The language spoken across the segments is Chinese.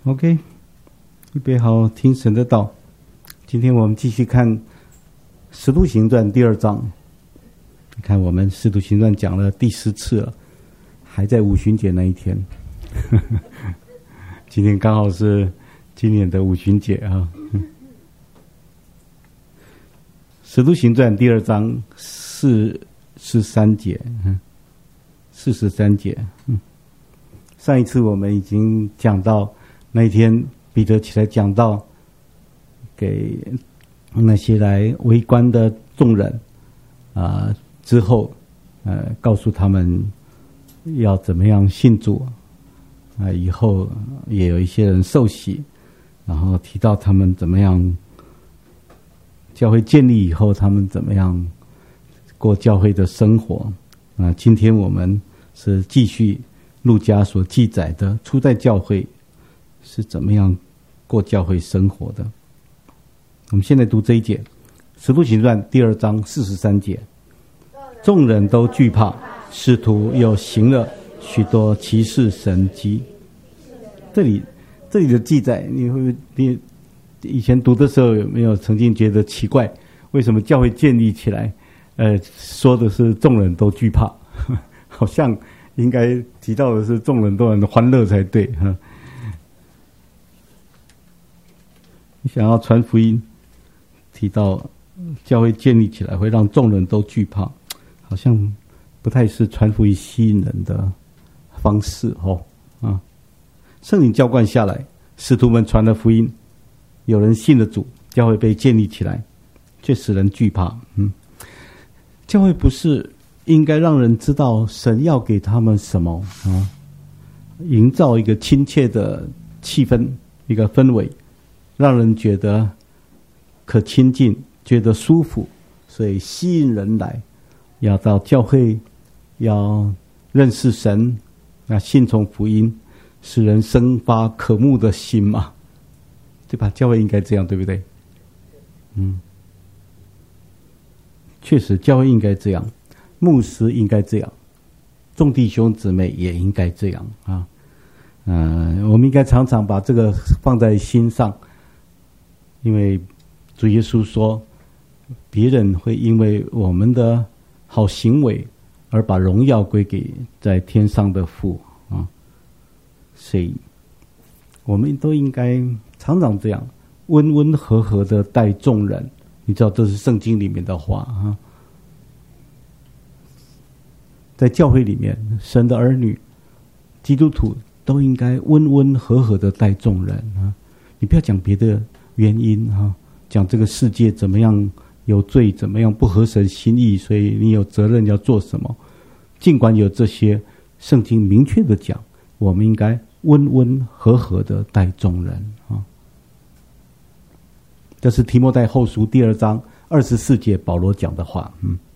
OK， 预备好听神的道。今天我们继续看《使徒行传》第2章。你看，我们《使徒行传》讲了第10次了，还在五旬节那一天。今天刚好是今年的五旬节啊。使徒行传第2章43节，43节。上一次我们已经讲到那一天，彼得起来讲道，给那些来围观的众人之后，告诉他们要怎么样信主以后也有一些人受洗，然后提到他们怎么样教会建立以后，他们怎么样过教会的生活。今天我们是继续路加所记载的初代教会是怎么样过教会生活的。我们现在读这一节，使徒行传第2章43节。众人都惧怕，使徒又行了许多奇事神迹。这里的记载，你以前读的时候有没有曾经觉得奇怪？为什么教会建立起来，说的是众人都惧怕，好像应该提到的是众人都很欢乐才对哈。你想要传福音，提到教会建立起来会让众人都惧怕，好像不太是传福音吸引人的方式圣灵浇灌下来，使徒们传了福音，有人信了主，教会被建立起来，却使人惧怕。教会不是应该让人知道神要给他们什么营造一个亲切的气氛，一个氛围，让人觉得可亲近，觉得舒服，所以吸引人来，要到教会，要认识神，要信从福音，使人生发渴慕的心嘛，对吧？教会应该这样，对不对？确实教会应该这样，牧师应该这样，众弟兄姊妹也应该这样我们应该常常把这个放在心上，因为主耶稣说，别人会因为我们的好行为而把荣耀归给在天上的父所以我们都应该常常这样温温和和的待众人。你知道这是圣经里面的话在教会里面，神的儿女基督徒都应该温温和和的待众人你不要讲别的原因讲这个世界怎么样有罪，怎么样不合神心意，所以你有责任要做什么。尽管有这些，圣经明确的讲，我们应该温温和和的待众人这是提摩太后书第2章24节保罗讲的话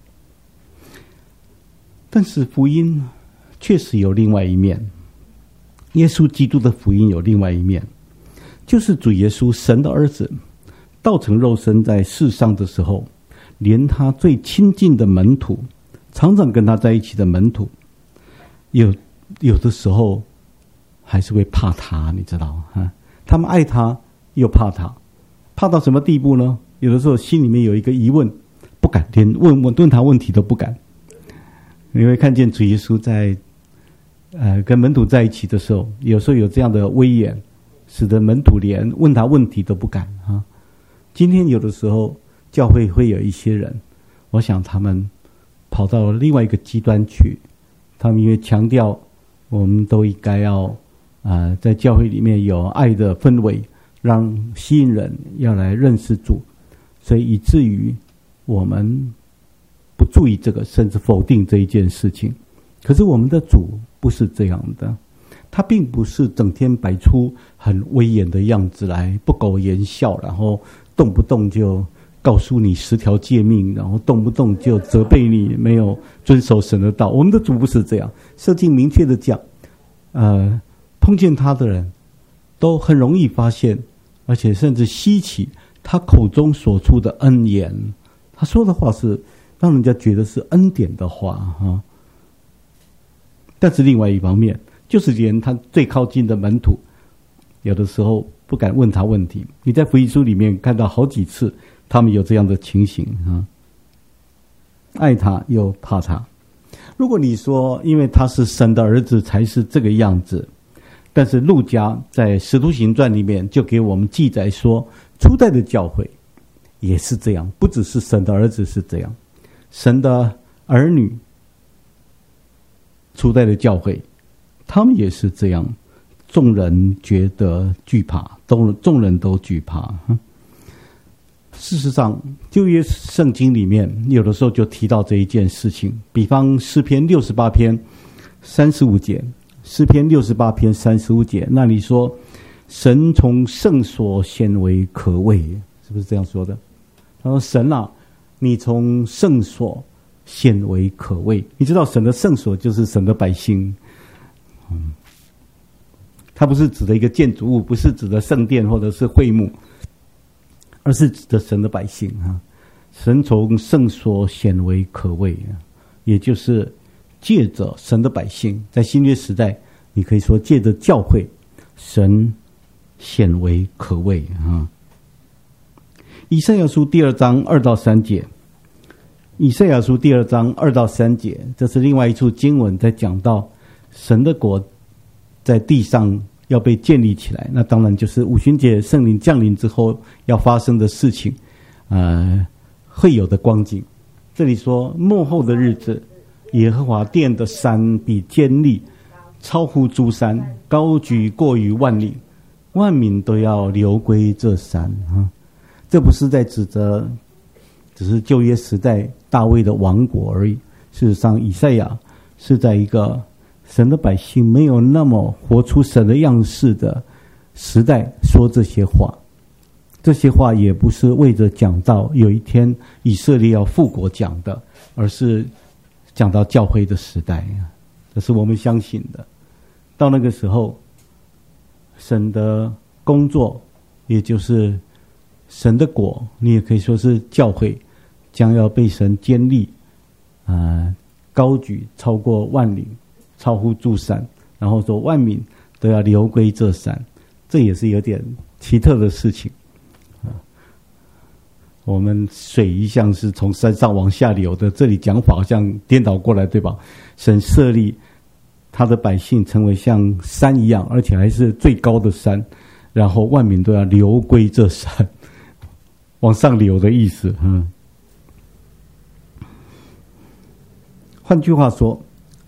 但是福音确实有另外一面，耶稣基督的福音有另外一面，就是主耶稣神的儿子道成肉身在世上的时候，连他最亲近的门徒，常常跟他在一起的门徒，有的时候还是会怕他，你知道他们爱他又怕他，怕到什么地步呢？有的时候心里面有一个疑问，不敢连问他问题都不敢。你会看见主耶稣在跟门徒在一起的时候，有时候有这样的威严，使得门徒连问他问题都不敢今天有的时候教会会有一些人，我想他们跑到另外一个极端去，他们因为强调我们都应该要在教会里面有爱的氛围，让吸引人要来认识主，所以以至于我们不注意这个，甚至否定这一件事情。可是我们的主不是这样的，他并不是整天摆出很威严的样子来，不苟言笑，然后动不动就告诉你10条诫命，然后动不动就责备你没有遵守神的道。我们的主不是这样，圣经明确的讲碰见他的人都很容易发现，而且甚至稀奇他口中所出的恩言，他说的话是让人家觉得是恩典的话但是另外一方面，就是连他最靠近的门徒有的时候不敢问他问题。你在福音书里面看到好几次他们有这样的情形啊，爱他又怕他。如果你说因为他是神的儿子才是这个样子，但是路加在使徒行传里面就给我们记载说，初代的教会也是这样，不只是神的儿子是这样，神的儿女初代的教会他们也是这样，众人觉得惧怕，众人都惧怕。事实上旧约圣经里面有的时候就提到这一件事情，比方诗篇68篇35节，诗篇68篇35节那里说，神从圣所显为可畏，是不是这样说的？他说，神啊，你从圣所显为可畏。你知道神的圣所就是神的百姓，它不是指的一个建筑物，不是指的圣殿或者是会幕，而是指的神的百姓啊。神从圣所显为可畏，也就是借着神的百姓，在新约时代你可以说借着教会，神显为可畏啊。以赛亚书第2章2到3节，以赛亚书第2章2到3节，这是另外一处经文，在讲到神的国在地上要被建立起来，那当然就是五旬节圣灵降临之后要发生的事情，会有的光景。这里说，末后的日子，耶和华殿的山必坚立，超乎诸山，高举过于万里，万民都要流归这山啊。这不是在指责只是旧约时代大卫的王国而已。事实上，以赛亚是在一个神的百姓没有那么活出神的样式的时代说这些话。这些话也不是为着讲到有一天以色列要复国讲的，而是讲到教会的时代，这是我们相信的。到那个时候，神的工作，也就是神的国，你也可以说是教会，将要被神建立，高举超过万里，超乎诸山，然后说万民都要流归这山，这也是有点奇特的事情。我们水一向是从山上往下流的，这里讲法好像颠倒过来，对吧？神设立他的百姓成为像山一样，而且还是最高的山，然后万民都要流归这山，往上流的意思。换句话说，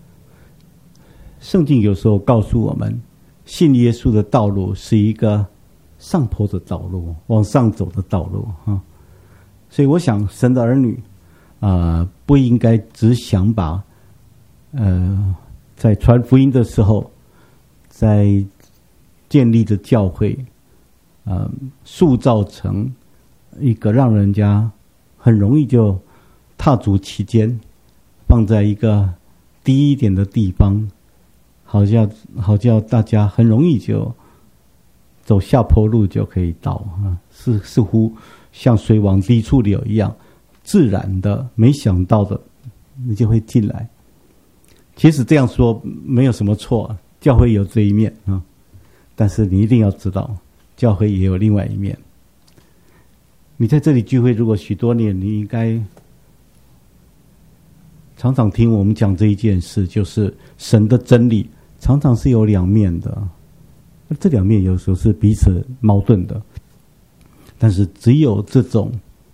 圣经有时候告诉我们，信耶稣的道路是一个上坡的道路，往上走的道路。所以我想神的儿女不应该只想把在传福音的时候，在建立的教会塑造成一个让人家很容易就踏足其间，放在一个低一点的地方，好叫大家很容易就走下坡路就可以到似乎像水往低处流一样，自然的，没想到的，你就会进来。其实这样说没有什么错，教会有这一面但是你一定要知道，教会也有另外一面。你在这里聚会如果许多年，你应该常常听我们讲这一件事，就是神的真理常常是有两面的，这两面有时候是彼此矛盾的，但是只有这种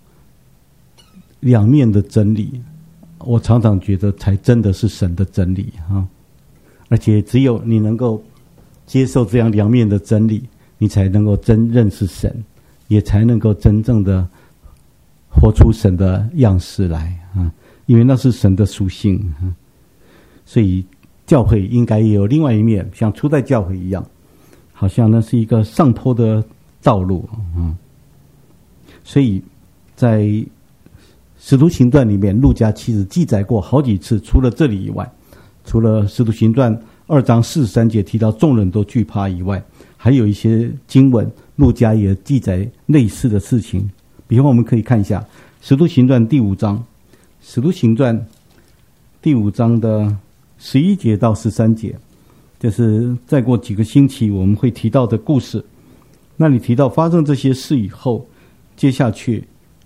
两面的真理，我常常觉得才真的是神的真理而且只有你能够接受这样两面的真理，你才能够真认识神，也才能够真正的活出神的样式来因为那是神的属性所以教会应该也有另外一面，像初代教会一样，好像那是一个上坡的道路所以在使徒行传里面，路加其实记载过好几次，除了这里以外，除了使徒行传2章43节提到众人都惧怕以外，还有一些经文路加也记载类似的事情。比方我们可以看一下使徒行传第5章，使徒行传第5章的11节到13节， 这是再过几个星期我们会提到的故事。那里提到发生这些事以后，接下去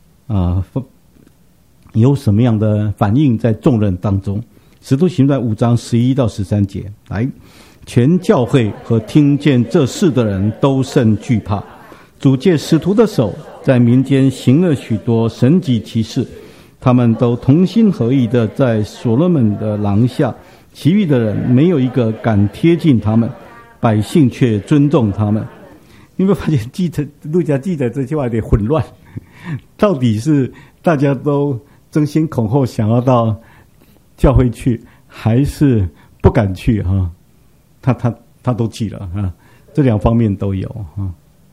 有什么样的反应在众人当中？使徒行传5章11到13节，来，全教会和听见这事的人都甚惧怕。主借使徒的手，在民间行了许多神迹奇事，他们都同心合意的在所罗门的廊下，其余的人没有一个敢贴近他们，百姓却尊重他们。你有没有发现路加记载这句话有点混乱？到底是大家都争先恐后想要到教会去，还是不敢去哈？他都去了哈，这两方面都有哈。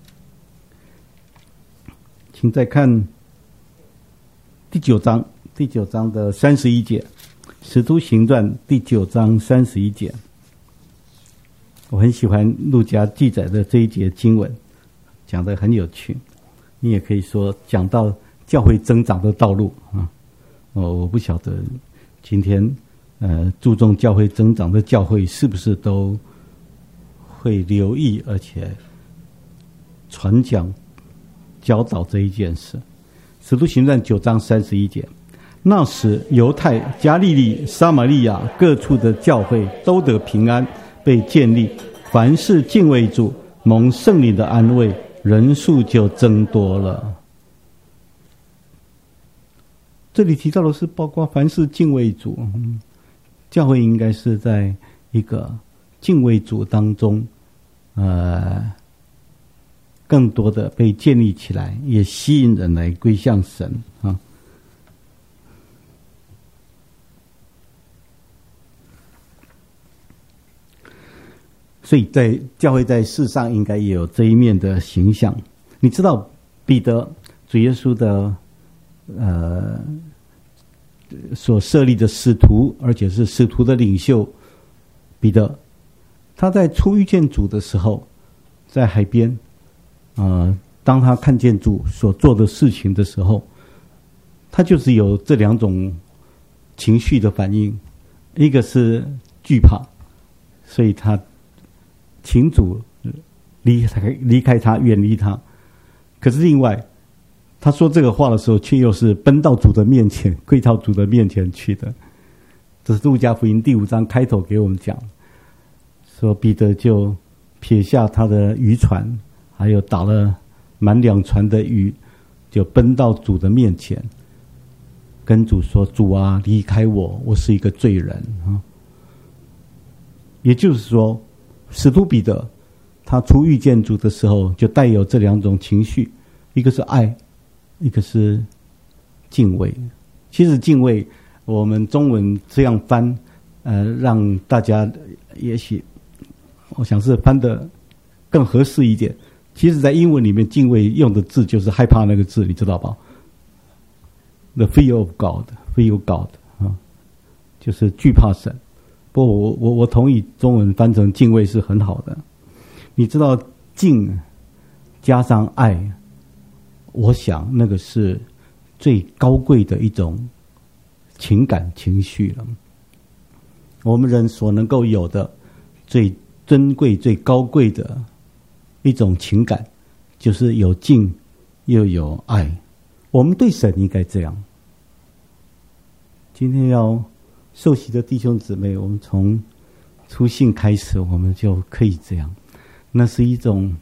请再看第9章的31节，使徒行传第9章31节。我很喜欢路加记载的这一节经文，讲得很有趣。你也可以说讲到教会增长的道路啊。我不晓得今天注重教会增长的教会是不是都会留意而且传讲教导这一件事。使徒行传9章31节，那时犹太、加利利、撒玛利亚各处的教会都得平安，被建立，凡事敬畏主，蒙圣灵的安慰，人数就增多了。这里提到的是包括凡事敬畏主，教会应该是在一个敬畏主当中更多的被建立起来，也吸引人来归向神啊。所以在教会在世上应该也有这一面的形象。你知道彼得，主耶稣的所设立的使徒，而且是使徒的领袖彼得，他在初遇见主的时候，在海边当他看见主所做的事情的时候，他就是有这两种情绪的反应。一个是惧怕，所以他请主离开他，远离他。可是另外他说这个话的时候，却又是奔到主的面前，跪到主的面前去的。这是路加福音第5章开头给我们讲，说彼得就撇下他的渔船，还有打了满2船的鱼，就奔到主的面前，跟主说：“主啊，离开我，我是一个罪人啊。”也就是说，使徒彼得他初遇见主的时候，就带有这两种情绪，一个是爱，一个是敬畏。其实敬畏，我们中文这样翻，让大家也许我想是翻得更合适一点。其实在英文里面，敬畏用的字就是害怕那个字，你知道吧？ The fear of God, fear God 啊，就是惧怕神。不过我同意中文翻成敬畏是很好的。你知道敬加上爱，我想那个是最高贵的一种情感情绪了。我们人所能够有的最珍贵最高贵的一种情感，就是有敬又有爱。我们对神应该这样。今天要受洗的弟兄姊妹，我们从初信开始，我们就可以这样。那是一种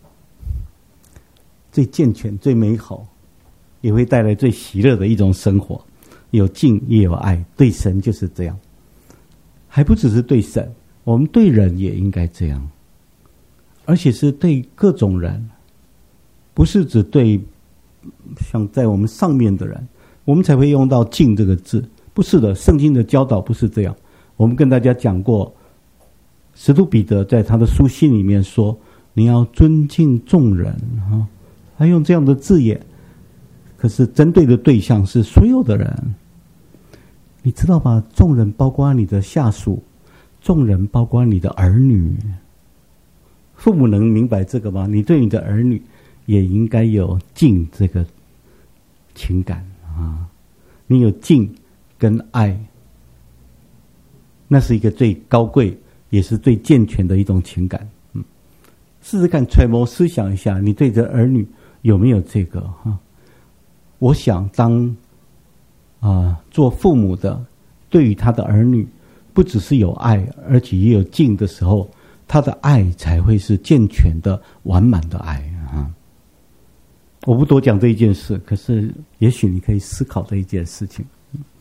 最健全最美好，也会带来最喜乐的一种生活，有敬也有爱。对神就是这样，还不只是对神，我们对人也应该这样，而且是对各种人，不是只对像在我们上面的人，我们才会用到敬这个字。不是的，圣经的教导不是这样。我们跟大家讲过，使徒彼得在他的书信里面说，你要尊敬众人啊，他用这样的字眼，可是针对的对象是所有的人。你知道吧？众人包括你的下属，众人包括你的儿女。父母能明白这个吗？你对你的儿女也应该有敬这个情感啊，你有敬跟爱，那是一个最高贵也是最健全的一种情感。试试看揣摩思想一下，你对着儿女有没有这个我想当做父母的，对于他的儿女不只是有爱，而且也有敬的时候，他的爱才会是健全的完满的爱我不多讲这一件事，可是也许你可以思考这一件事情。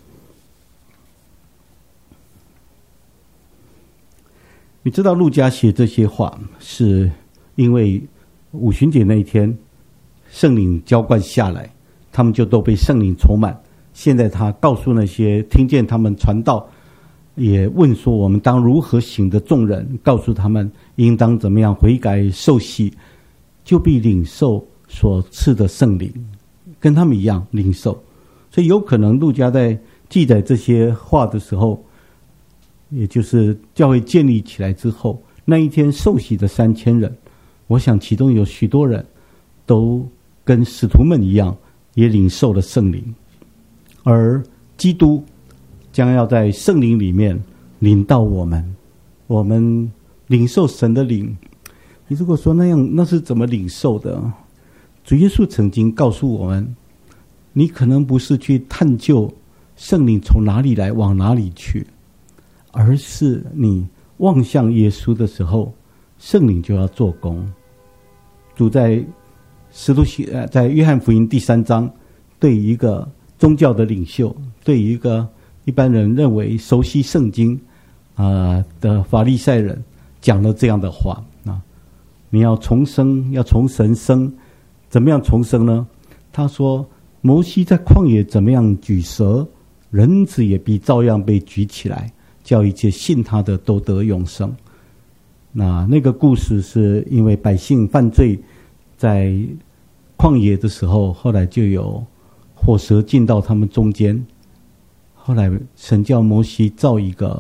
你知道路加写这些话是因为五旬节那一天圣灵浇灌下来，他们就都被圣灵充满。现在他告诉那些听见他们传道，也问说我们当如何行的众人，告诉他们应当怎么样悔改受洗，就必领受所赐的圣灵，跟他们一样领受。所以有可能路加在记载这些话的时候，也就是教会建立起来之后，那一天受洗的3000人，我想其中有许多人都跟使徒们一样，也领受了圣灵。而基督将要在圣灵里面领到我们，我们领受神的灵。你如果说那是怎么领受的？主耶稣曾经告诉我们，你可能不是去探究圣灵从哪里来往哪里去，而是你望向耶稣的时候，圣灵就要做工。主在在约翰福音第3章，对一个宗教的领袖，对一个一般人认为熟悉圣经的法利赛人讲了这样的话你要重生，要从神生。怎么样重生呢？他说摩西在旷野怎么样举蛇，人子也必照样被举起来，叫一切信他的都得永生。那个故事是因为百姓犯罪，在旷野的时候，后来就有火蛇进到他们中间，后来神叫摩西造一个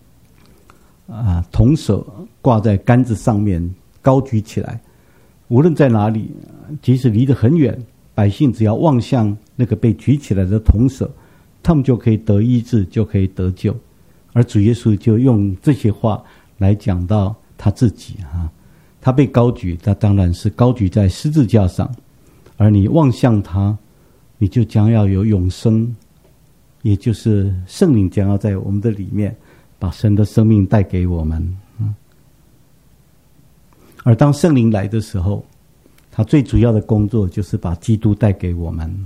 铜蛇挂在杆子上面，高举起来，无论在哪里，即使离得很远，百姓只要望向那个被举起来的铜蛇，他们就可以得医治，就可以得救。而主耶稣就用这些话来讲到他自己他被高举，他当然是高举在十字架上，而你望向他，你就将要有永生，也就是圣灵将要在我们的里面把神的生命带给我们。而当圣灵来的时候，他最主要的工作就是把基督带给我们。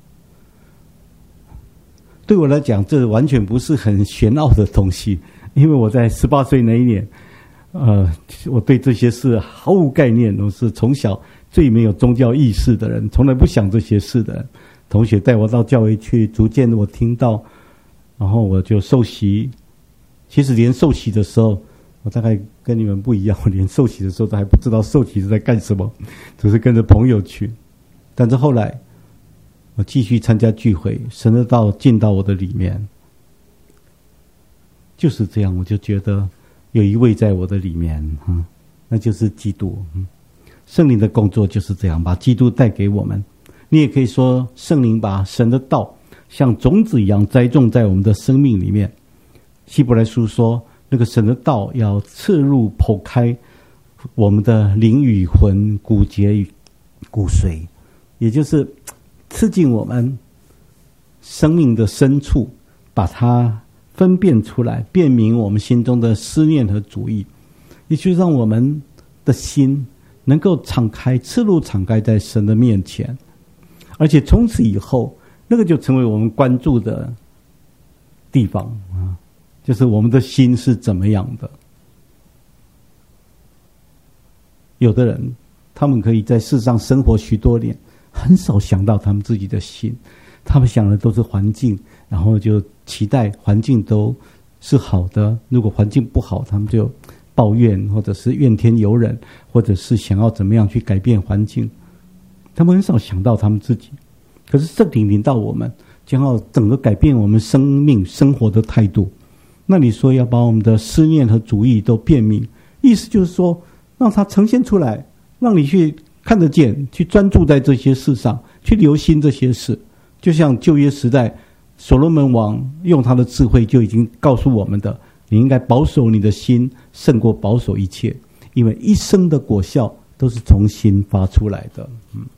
对我来讲，这完全不是很玄奥的东西，因为我在18岁那一年我对这些事毫无概念，我是从小最没有宗教意识的人，从来不想这些事的人。同学带我到教会去，逐渐我听到，然后我就受洗。其实连受洗的时候，我大概跟你们不一样，我连受洗的时候都还不知道受洗是在干什么，只是跟着朋友去。但是后来我继续参加聚会，神的道进到我的里面，就是这样，我就觉得有一位在我的里面那就是基督。圣灵的工作就是这样，把基督带给我们。你也可以说圣灵把神的道像种子一样栽种在我们的生命里面。希伯来书说，那个神的道要刺入剖开我们的灵与魂、骨节与骨髓，也就是刺进我们生命的深处，把它分辨出来，辨明我们心中的思念和主意，也就让我们的心能够敞开，赤露敞开在神的面前。而且从此以后，那个就成为我们关注的地方就是我们的心是怎么样的。有的人他们可以在世上生活许多年，很少想到他们自己的心，他们想的都是环境，然后就期待环境都是好的，如果环境不好，他们就抱怨，或者是怨天尤人，或者是想要怎么样去改变环境。他们很少想到他们自己。可是圣灵临到我们，将要整个改变我们生命生活的态度。那你说要把我们的思念和主意都辨明，意思就是说让它呈现出来，让你去看得见，去专注在这些事上，去留心这些事。就像旧约时代所罗门王用他的智慧就已经告诉我们的， 你应该保守你的心，胜过保守一切，因为一生的果效都是从心发出来的。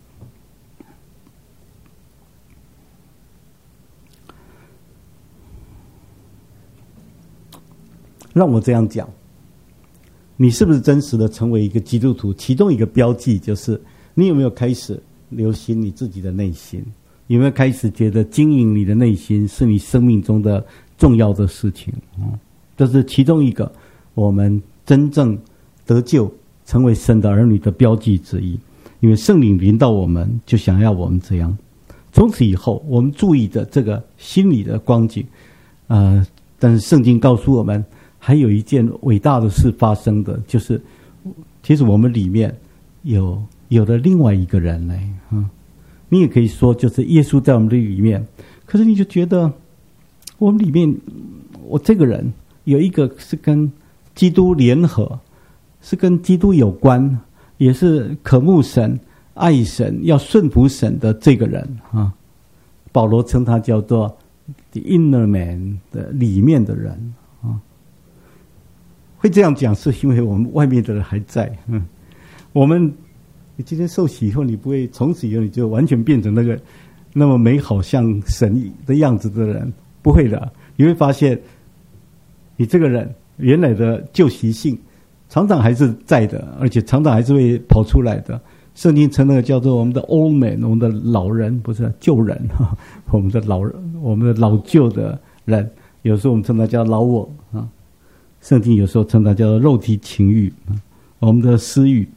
让我这样讲，你是不是真实的成为一个基督徒？其中一个标记就是你有没有开始留心你自己的内心，有没有开始觉得经营你的内心是你生命中的重要的事情。这是其中一个我们真正得救成为神的儿女的标记之一。因为圣灵临到我们，就想要我们这样。从此以后，我们注意的这个心理的光景，但是圣经告诉我们，还有一件伟大的事发生的，就是其实我们里面有了另外一个人来。你也可以说，就是耶稣在我们的里面。可是你就觉得，我们里面，我这个人有一个是跟基督联合，是跟基督有关，也是渴慕神、爱神、要顺服神的这个人啊。保罗称他叫做 the inner man 的里面的人啊。会这样讲，是因为我们外面的人还在。我们你今天受洗以后，你不会从此以后你就完全变成那个那么美好像神的样子的人，不会的。你会发现，你这个人原来的旧习性常常还是在的，而且常常还是会跑出来的。圣经称那个叫做我们的 old man， 我们的老人，不是旧人，我们的老旧的人，有时候我们称他叫老我啊。圣经有时候称它叫做肉体情欲，我们的私欲。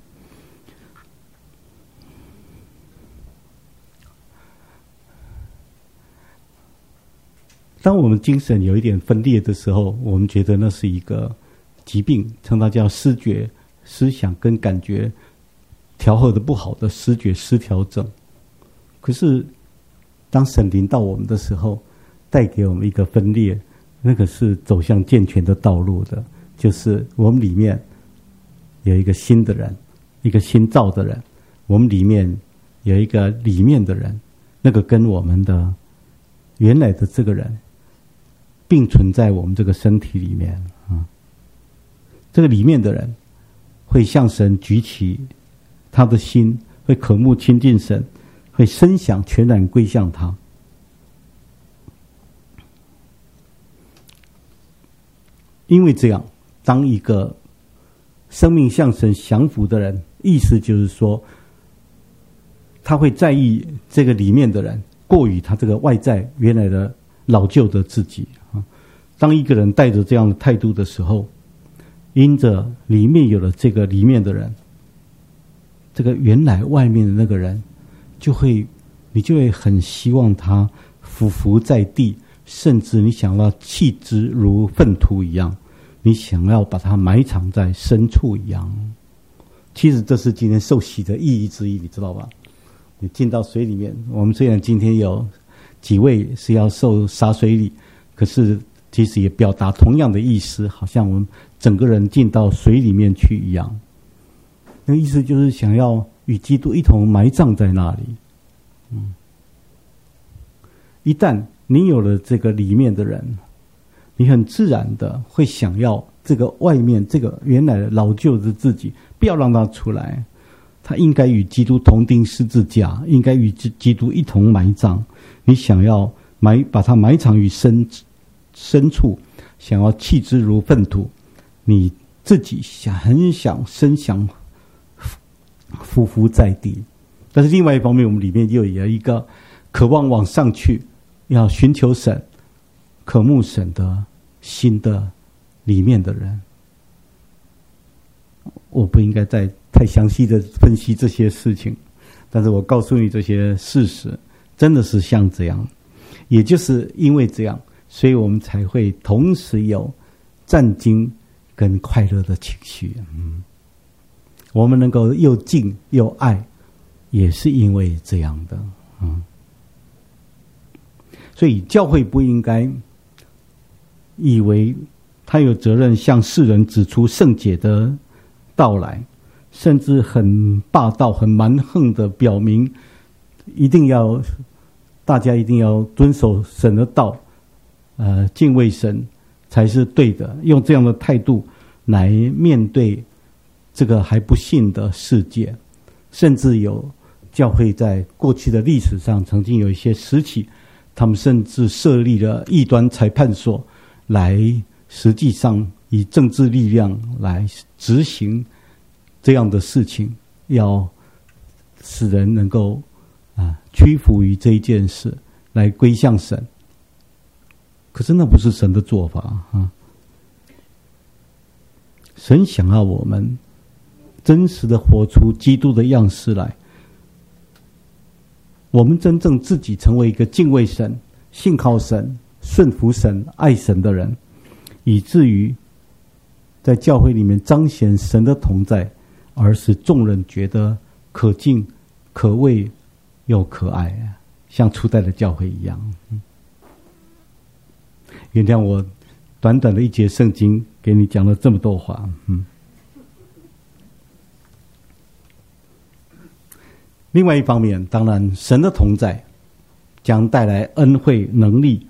当我们精神有一点分裂的时候，我们觉得那是一个疾病，称它叫思觉、思想跟感觉调和的不好的思觉失调症。可是当神临到我们的时候，带给我们一个分裂，那个是走向健全的道路的，就是我们里面有一个新的人，一个新造的人，我们里面有一个里面的人，那个跟我们的原来的这个人并存在我们这个身体里面啊。这个里面的人会向神举起他的心，会渴慕亲近神，会深想全然归向他。因为这样，当一个生命向神降服的人，意思就是说，他会在意这个里面的人，过于他这个外在原来的老旧的自己啊。当一个人带着这样的态度的时候，因着里面有了这个里面的人，这个原来外面的那个人，你就会很希望他俯伏在地，甚至你想要弃之如粪土一样，你想要把它埋藏在深处一样。其实这是今天受洗的意义之一，你知道吧？你进到水里面，我们虽然今天有几位是要受洒水礼，可是其实也表达同样的意思，好像我们整个人进到水里面去一样。那个意思就是想要与基督一同埋葬在那里。一旦你有了这个里面的人，你很自然的会想要这个外面这个原来的老旧的自己，不要让他出来。他应该与基督同钉十字架，应该与基督一同埋葬。你想要把它埋藏于深处，想要弃之如粪土，你自己很想深想匍匐在地。但是另外一方面，我们里面又有一个渴望往上去，要寻求神、渴慕神的心的里面的人。我不应该再太详细的分析这些事情，但是我告诉你这些事实，真的是像这样。也就是因为这样，所以我们才会同时有战惊跟快乐的情绪。我们能够又敬又爱，也是因为这样的。所以教会不应该以为他有责任向世人指出圣洁的到来，甚至很霸道、很蛮横的表明，大家一定要遵守神的道，敬畏神， 才是对的，用这样的态度来面对这个还不信的世界。甚至有教会在过去的历史上曾经有一些时期，他们甚至设立了异端裁判所，来实际上以政治力量来执行这样的事情，要使人能够屈服于这一件事，来归向神。可是那不是神的做法啊！神想要我们真实的活出基督的样式来，我们真正自己成为一个敬畏神、信靠神、顺服神、爱神的人，以至于在教会里面彰显神的同在，而使众人觉得可敬、可畏又可爱，像初代的教会一样。原谅我短短的一节圣经给你讲了这么多话。另外一方面，当然神的同在将带来恩惠能力。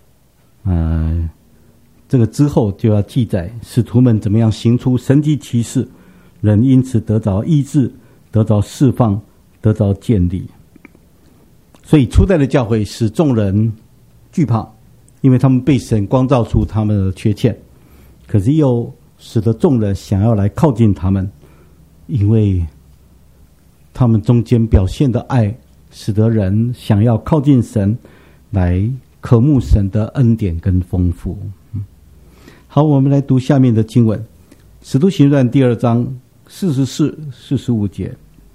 这个之后就要记载使徒们怎么样行出神迹奇事，人因此得着医治，得着释放，得着建立。所以初代的教会使众人惧怕，因为他们被神光照出他们的缺陷，可是又使得众人想要来靠近他们，因为他们中间表现的爱，使得人想要靠近神，来渴慕神的恩典跟丰富。好，我们来读下面的经文，《使徒行传》第2章44、45节。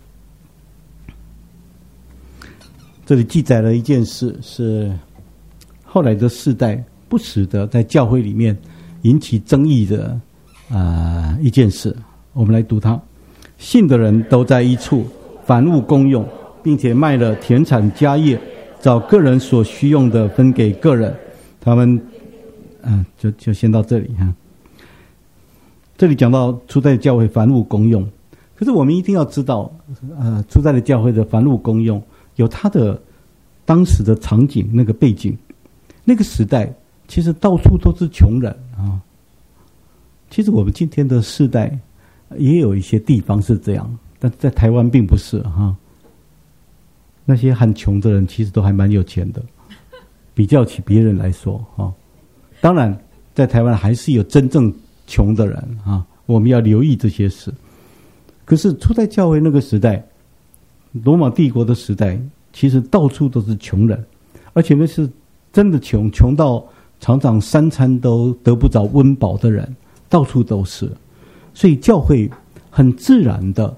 这里记载了一件事，是后来的世代不时的在教会里面引起争议的一件事。我们来读它：信的人都在一处，凡物公用，并且卖了田产家业，照个人所需用的分给个人。他们就先到这里哈。这里讲到初代的教会凡物公用，可是我们一定要知道，初代的教会的凡物公用有它的当时的场景，那个背景，那个时代其实到处都是穷人啊。其实我们今天的世代也有一些地方是这样，但在台湾并不是哈。那些很穷的人其实都还蛮有钱的，比较起别人来说哈。当然在台湾还是有真正穷的人啊，我们要留意这些事。可是初代教会那个时代，罗马帝国的时代，其实到处都是穷人，而且那是真的穷，穷到常常3餐都得不着温饱的人，到处都是。所以教会很自然的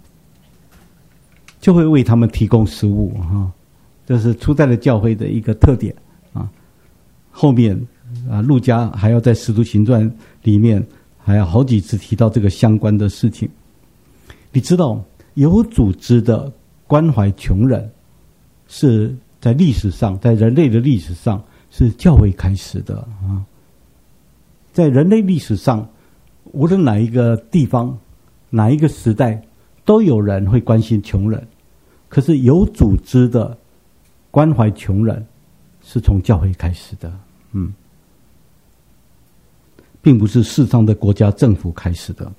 就会为他们提供食物哈，这是初代的教会的一个特点啊。后面路加还要在《使徒行传》里面还要好几次提到这个相关的事情。你知道有组织的关怀穷人是在历史上，在人类的历史上是教会开始的啊。在人类历史上，无论哪一个地方，哪一个时代，都有人会关心穷人。可是有组织的关怀穷人是从教会开始的，并不是世上的国家政府开始的。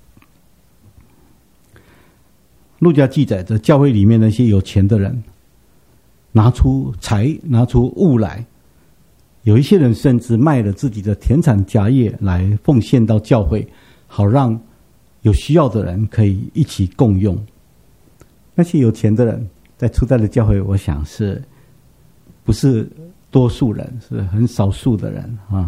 路加记载着教会里面那些有钱的人拿出财拿出物来，有一些人甚至卖了自己的田产家业来奉献到教会，好让有需要的人可以一起共用。那些有钱的人在初代的教会，我想是不是多数人，是很少数的人啊。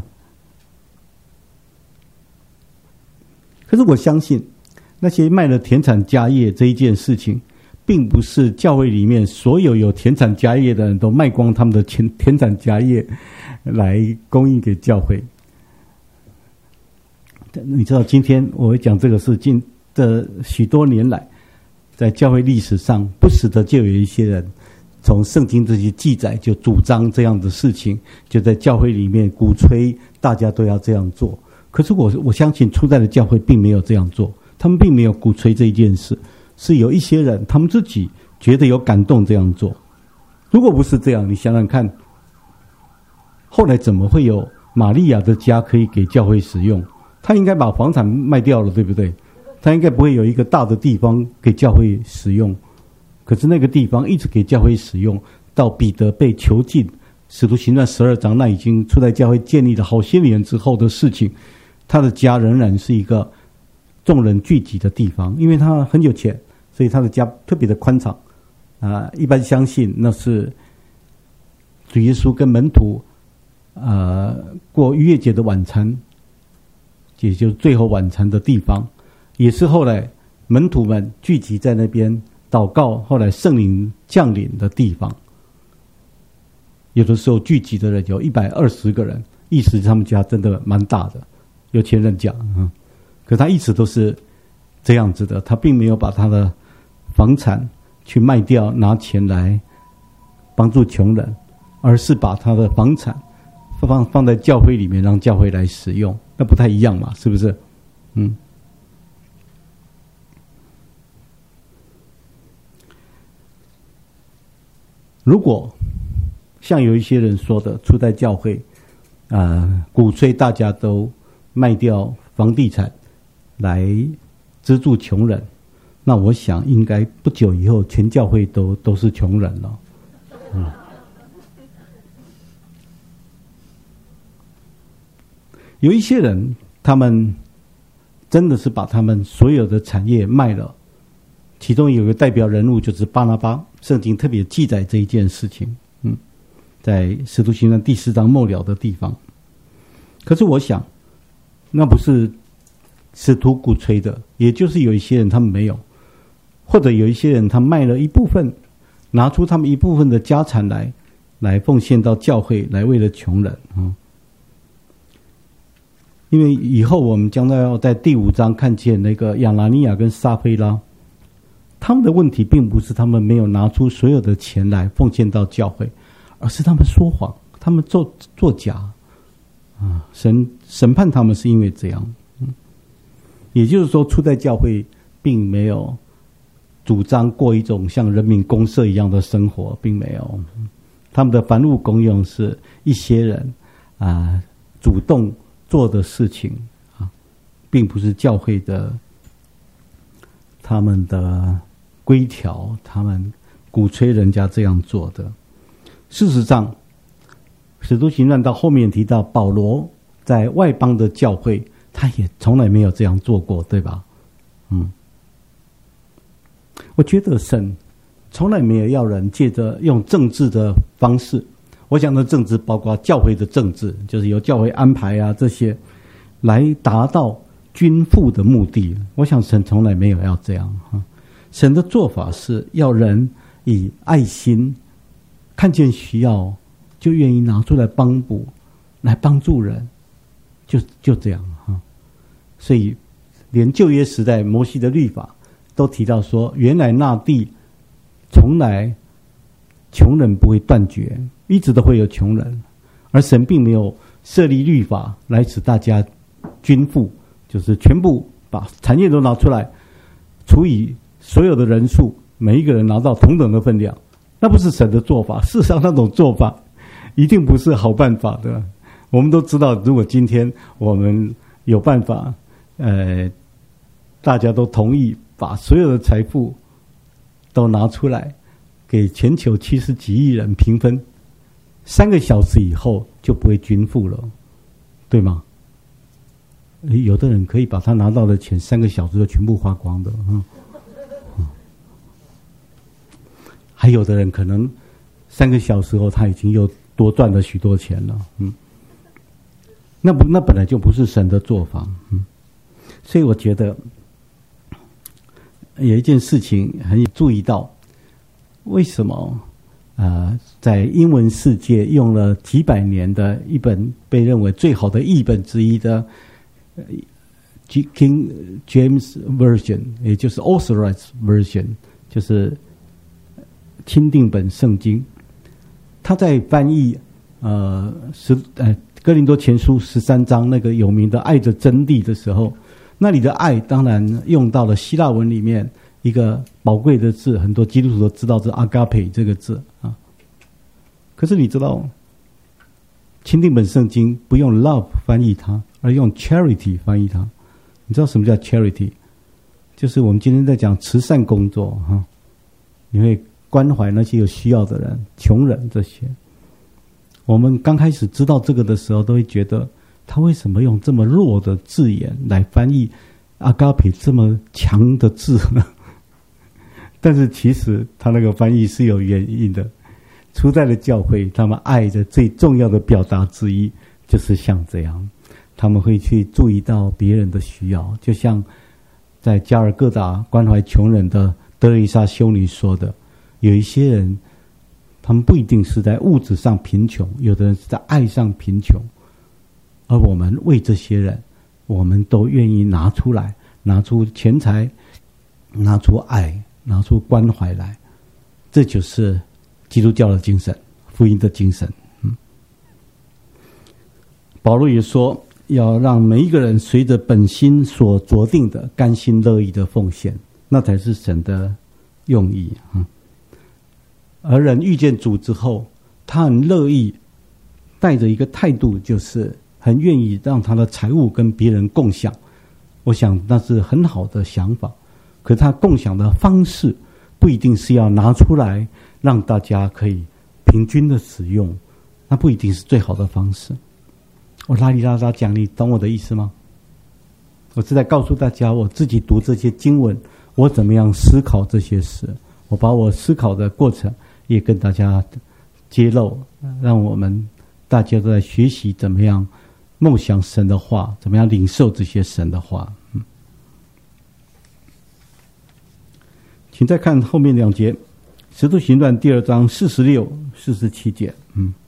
可是我相信那些卖了田产家业这一件事情，并不是教会里面所有田产家业的人都卖光他们的田产家业来供应给教会。你知道今天我会讲这个事情的许多年来，在教会历史上不时的就有一些人从圣经这些记载就主张这样的事情，就在教会里面鼓吹大家都要这样做。可是我相信初代的教会并没有这样做，他们并没有鼓吹这一件事，是有一些人他们自己觉得有感动这样做。如果不是这样，你想想看，后来怎么会有玛利亚的家可以给教会使用，他应该把房产卖掉了，对不对？他应该不会有一个大的地方给教会使用。可是那个地方一直给教会使用，到彼得被囚禁，使徒行传12章，那已经初代教会建立了好些年之后的事情，他的家仍然是一个众人聚集的地方，因为他很有钱，所以他的家特别的宽敞一般相信那是主耶稣跟门徒过逾越节的晚餐，也就是最后晚餐的地方，也是后来门徒们聚集在那边祷告，后来圣灵降临的地方。有的时候聚集的人有120个人，意思他们家真的蛮大的，有钱人家可他一直都是这样子的，他并没有把他的房产去卖掉拿钱来帮助穷人，而是把他的房产放在教会里面，让教会来使用，那不太一样嘛，是不是？如果像有一些人说的，初代教会鼓吹大家都卖掉房地产来资助穷人，那我想应该不久以后全教会都是穷人了。有一些人他们真的是把他们所有的产业卖了，其中有个代表人物就是巴拿巴，圣经特别记载这一件事情，在使徒行传第4章末了的地方。可是我想那不是使徒鼓吹的，也就是有一些人他们没有，或者有一些人他卖了一部分，拿出他们一部分的家产来奉献到教会，来为了穷人因为以后我们将要在第5章看见那个亚拿尼亚跟撒非拉，他们的问题并不是他们没有拿出所有的钱来奉献到教会，而是他们说谎，他们作假审判他们是因为这样。也就是说，初代教会并没有主张过一种像人民公社一样的生活，并没有。他们的凡物公用是一些人主动做的事情并不是教会的他们的规条，他们鼓吹人家这样做的。事实上，使徒行传到后面提到保罗在外邦的教会，他也从来没有这样做过，对吧？我觉得神从来没有要人借着用政治的方式，我想的政治包括教会的政治，就是由教会安排这些来达到均富的目的。我想神从来没有要这样神的做法是要人以爱心看见需要就愿意拿出来帮补，来帮助人，就这样所以连旧约时代摩西的律法都提到说，原来那地从来穷人不会断绝，一直都会有穷人，而神并没有设立律法来使大家均富，就是全部把产业都拿出来除以所有的人数，每一个人拿到同等的分量，那不是神的做法。事实上那种做法一定不是好办法的。我们都知道，如果今天我们有办法大家都同意把所有的财富都拿出来给全球70几亿人平分，3个小时以后就不会均富了，对吗？有的人可以把他拿到的钱3个小时就全部花光的还有的人可能3个小时后他已经又多赚了许多钱了那本来就不是神的做法所以我觉得有一件事情很注意到，为什么在英文世界用了几百年的一本被认为最好的译本之一的King James Version， 也就是 Authorized Version， 就是钦定本圣经，他在翻译哥林多前书13章那个有名的爱的真谛的时候，那里的爱当然用到了希腊文里面一个宝贵的字，很多基督徒都知道这 agape 这个字可是你知道钦定本圣经不用 love 翻译它，而用 charity 翻译它。你知道什么叫 charity？ 就是我们今天在讲慈善工作哈，你会关怀那些有需要的人、穷人这些。我们刚开始知道这个的时候，都会觉得他为什么用这么弱的字眼来翻译阿嘎培这么强的字呢？但是其实他那个翻译是有原因的。初代的教会，他们爱的最重要的表达之一，就是像这样，他们会去注意到别人的需要，就像在加尔各答关怀穷人的德蕾莎修女说的，有一些人他们不一定是在物质上贫穷，有的人是在爱上贫穷，而我们为这些人，我们都愿意拿出来，拿出钱财，拿出爱，拿出关怀来，这就是基督教的精神，福音的精神。保罗也说，要让每一个人随着本心所酌定的，甘心乐意的奉献，那才是神的用意。而人遇见主之后，他很乐意带着一个态度，就是很愿意让他的财物跟别人共享。我想那是很好的想法，可他共享的方式不一定是要拿出来让大家可以平均的使用，那不一定是最好的方式。我拉里拉拉讲，你懂我的意思吗？我是在告诉大家，我自己读这些经文，我怎么样思考这些事，我把我思考的过程也跟大家揭露，让我们大家都在学习怎么样梦想神的话，怎么样领受这些神的话。请再看后面2节，《使徒行传》2章46、47节。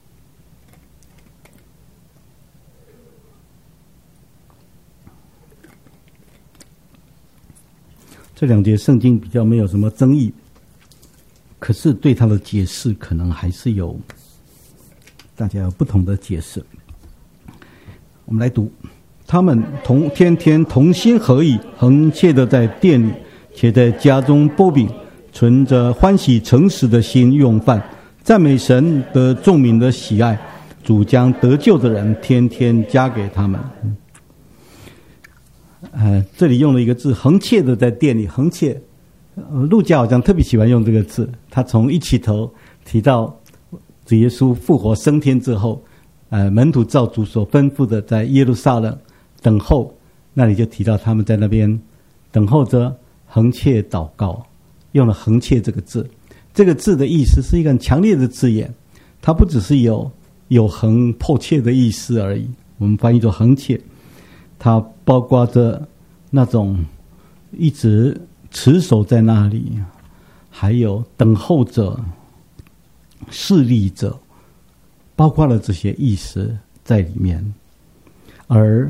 这2节圣经比较没有什么争议，可是对它的解释可能还是有大家有不同的解释。我们来读，他们天天同心合意，恒切的在店里，且在家中擘饼，存着欢喜诚实的心用饭，赞美神得众民的喜爱。主将得救的人天天加给他们。这里用了一个字，恒切的在店里。恒切，路加好像特别喜欢用这个字。他从一起头提到主耶稣复活升天之后，门徒照主所吩咐的在耶路撒冷等候，那里就提到他们在那边等候着恒切祷告，用了恒切这个字。这个字的意思是一个很强烈的字眼，它不只是有恒迫切的意思而已，我们翻译作恒切，它包括着那种一直持守在那里，还有等候者、侍立者，包括了这些意思在里面。而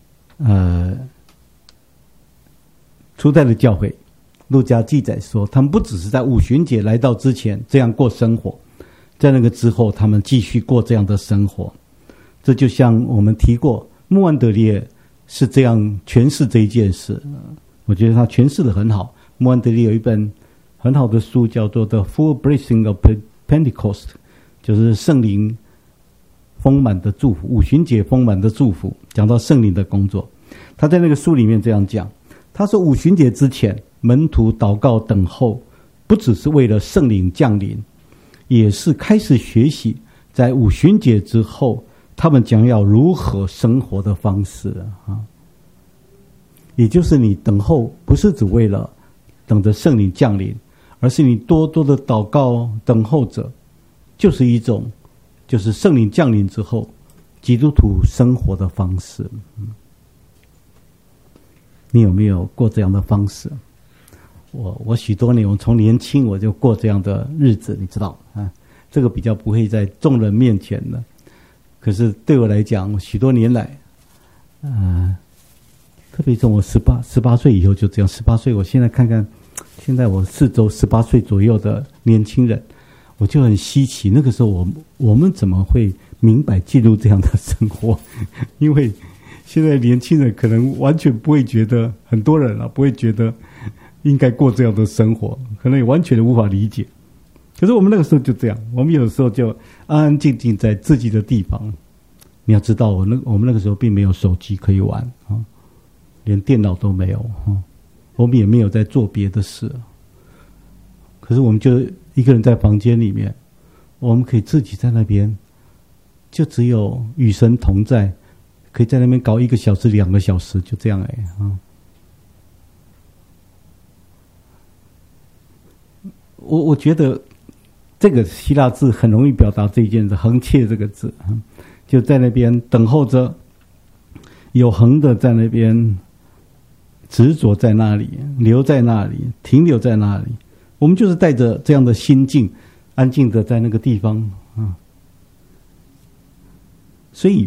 初代的教会，路加记载说，他们不只是在五旬节来到之前这样过生活，在那个之后他们继续过这样的生活。这就像我们提过，穆安德烈是这样诠释这一件事，我觉得他诠释得很好。穆安德烈有一本很好的书叫做 The Full Blessing of Pentecost， 就是圣灵丰满的祝福，五旬节丰满的祝福，讲到圣灵的工作。他在那个书里面这样讲，他说五旬节之前门徒祷告等候，不只是为了圣灵降临，也是开始学习在五旬节之后他们将要如何生活的方式啊。也就是你等候不是只为了等着圣灵降临，而是你多多的祷告等候着，就是一种就是圣灵降临之后基督徒生活的方式。你有没有过这样的方式？我许多年，我从年轻我就过这样的日子，你知道啊，这个比较不会在众人面前的。可是对我来讲，许多年来，特别从我18岁以后就这样。18岁，我现在看看，现在我四周18岁左右的年轻人，我就很稀奇，那个时候我们怎么会明白进入这样的生活？因为现在年轻人可能完全不会觉得，很多人不会觉得应该过这样的生活，可能也完全的无法理解。可是我们那个时候就这样，我们有时候就安安静静在自己的地方， 你要知道，我们那个时候并没有手机可以玩啊，连电脑都没有啊，我们也没有在做别的事。可是我们就一个人在房间里面，我们可以自己在那边，就只有与神同在，可以在那边搞1个小时、2个小时，就这样啊。我觉得这个希腊字很容易表达这一件事，横切这个字啊，就在那边等候着，有恒的在那边执着在那里，留在那里，停留在那里。我们就是带着这样的心境，安静的在那个地方啊。所以，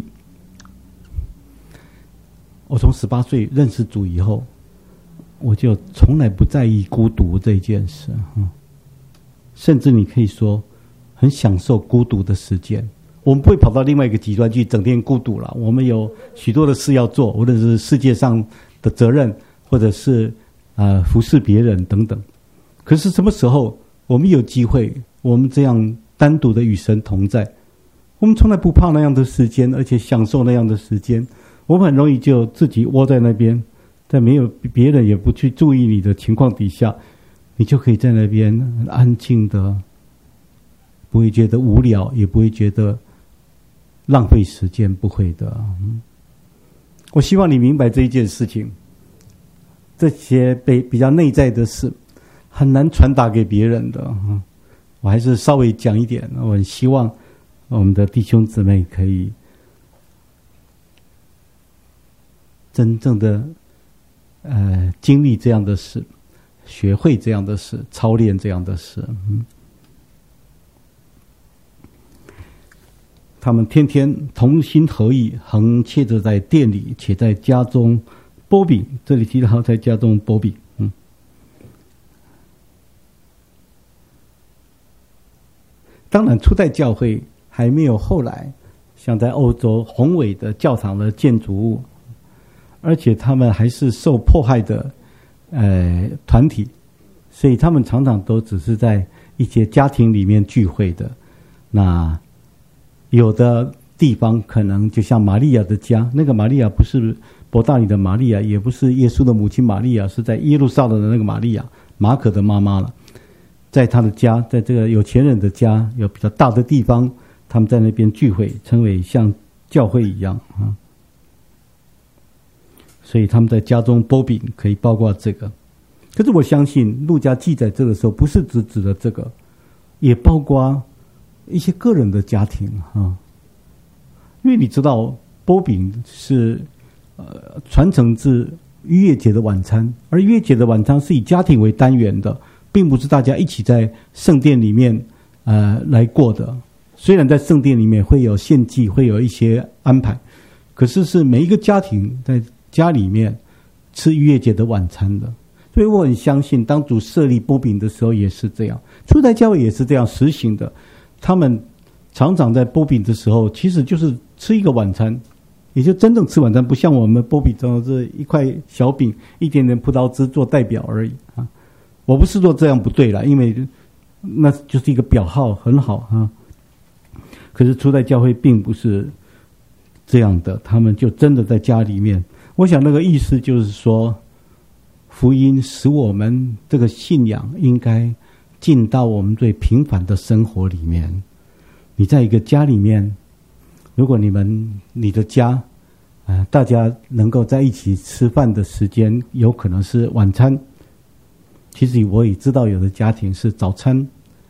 我从18岁认识主以后，我就从来不在意孤独这件事啊。甚至你可以说，很享受孤独的时间。我们不会跑到另外一个极端去，整天孤独了。我们有许多的事要做，无论是世界上的责任，或者是服侍别人等等。可是什么时候我们有机会，我们这样单独的与神同在，我们从来不怕那样的时间，而且享受那样的时间。我们很容易就自己窝在那边，在没有别人也不去注意你的情况底下，你就可以在那边很安静的，不会觉得无聊，也不会觉得浪费时间，不会的。我希望你明白这一件事情，这些比较内在的事很难传达给别人的。我还是稍微讲一点，我很希望我们的弟兄姊妹可以真正的经历这样的事，学会这样的事，操练这样的事。他们天天同心合意，横切着在店里，且在家中剥饼。这里提到在家中剥饼。当然，初代教会还没有后来像在欧洲宏伟的教堂的建筑物，而且他们还是受迫害的团体，所以他们常常都只是在一些家庭里面聚会的。那有的地方可能就像玛利亚的家，那个玛利亚不是伯大尼的玛利亚，也不是耶稣的母亲玛利亚，是在耶路撒冷的那个玛利亚，马可的妈妈了。在他的家，在这个有钱人的家，有比较大的地方，他们在那边聚会，称为像教会一样啊。所以他们在家中剥饼，可以包括这个。可是我相信路加记载这个时候，不是只指的这个，也包括一些个人的家庭啊。因为你知道，剥饼是传承自逾越节的晚餐，而逾越节的晚餐是以家庭为单元的，并不是大家一起在圣殿里面来过的。虽然在圣殿里面会有献祭，会有一些安排，可是是每一个家庭在家里面吃逾越节的晚餐的。所以我很相信，当主设立剥饼的时候也是这样，初代教会也是这样实行的。他们常常在剥饼的时候，其实就是吃一个晚餐，也就真正吃晚餐，不像我们剥饼中是一块小饼，一点点葡萄汁做代表而已啊。我不是说这样不对啦，因为那就是一个表号，很好啊。可是初代教会并不是这样的，他们就真的在家里面。我想那个意思就是说，福音使我们这个信仰应该进到我们最平凡的生活里面。你在一个家里面，如果你的家大家能够在一起吃饭的时间有可能是晚餐，其实我也知道有的家庭是早餐。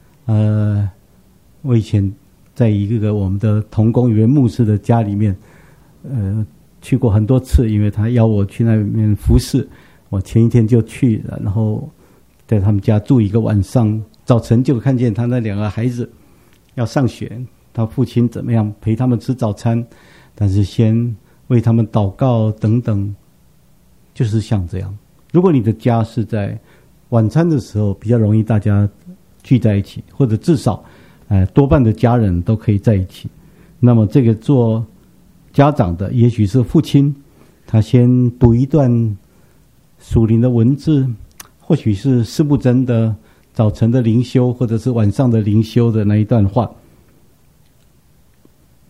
我以前在一个我们的同工一位牧师的家里面去过很多次，因为他邀我去那边服侍，我前一天就去了，然后在他们家住一个晚上，早晨就看见他那2个孩子要上学，他父亲怎么样陪他们吃早餐，但是先为他们祷告等等，就是像这样。如果你的家是在晚餐的时候比较容易大家聚在一起，或者至少多半的家人都可以在一起，那么这个做家长的也许是父亲，他先读一段属灵的文字，或许是司布真的早晨的灵修，或者是晚上的灵修的那一段话，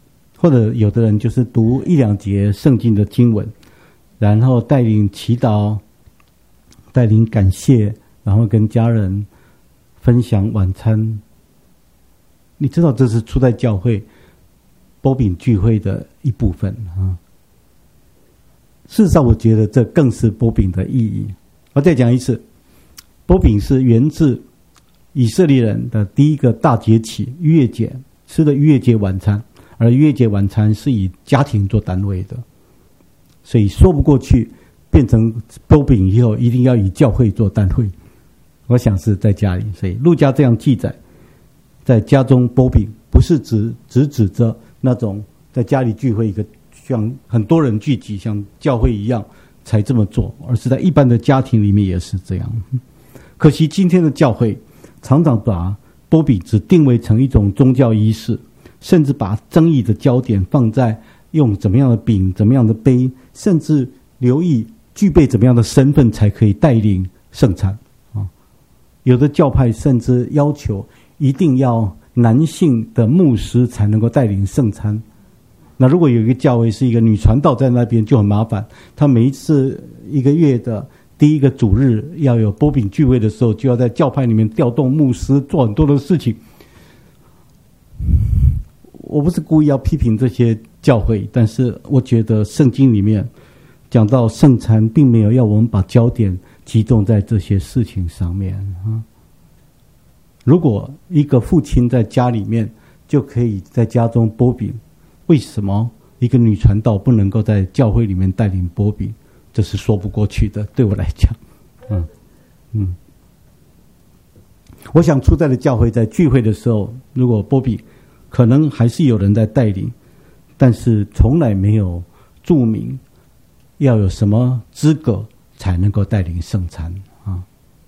或者有的人就是读一两节圣经的经文，然后带领祈祷，带领感谢，然后跟家人分享晚餐。你知道这是初代教会擘饼聚会的一部分啊。事实上我觉得这更是擘饼的意义。我再讲一次，擘饼是源自以色列人的第一个大节期逾越节，吃的逾越节晚餐，而逾越节晚餐是以家庭做单位的，所以说不过去，变成擘饼以后一定要以教会做单位。我想是在家里，所以路加这样记载，在家中擘饼，不是指着那种在家里聚会一个像很多人聚集像教会一样才这么做，而是在一般的家庭里面也是这样。可惜今天的教会常常把擘饼只定位成一种宗教仪式，甚至把争议的焦点放在用怎么样的饼、怎么样的杯，甚至留意具备怎么样的身份才可以带领圣餐啊。有的教派甚至要求一定要男性的牧师才能够带领圣餐。那如果有一个教会是一个女传道在那边就很麻烦，他每一次一个月的第一个主日要有擘饼聚会的时候，就要在教派里面调动牧师做很多的事情。我不是故意要批评这些教会，但是我觉得圣经里面讲到圣餐并没有要我们把焦点集中在这些事情上面啊。如果一个父亲在家里面就可以在家中擘饼，为什么一个女传道不能够在教会里面带领擘饼？这是说不过去的，对我来讲。我想初代的教会在聚会的时候，如果擘饼，可能还是有人在带领，但是从来没有注明要有什么资格才能够带领圣餐啊。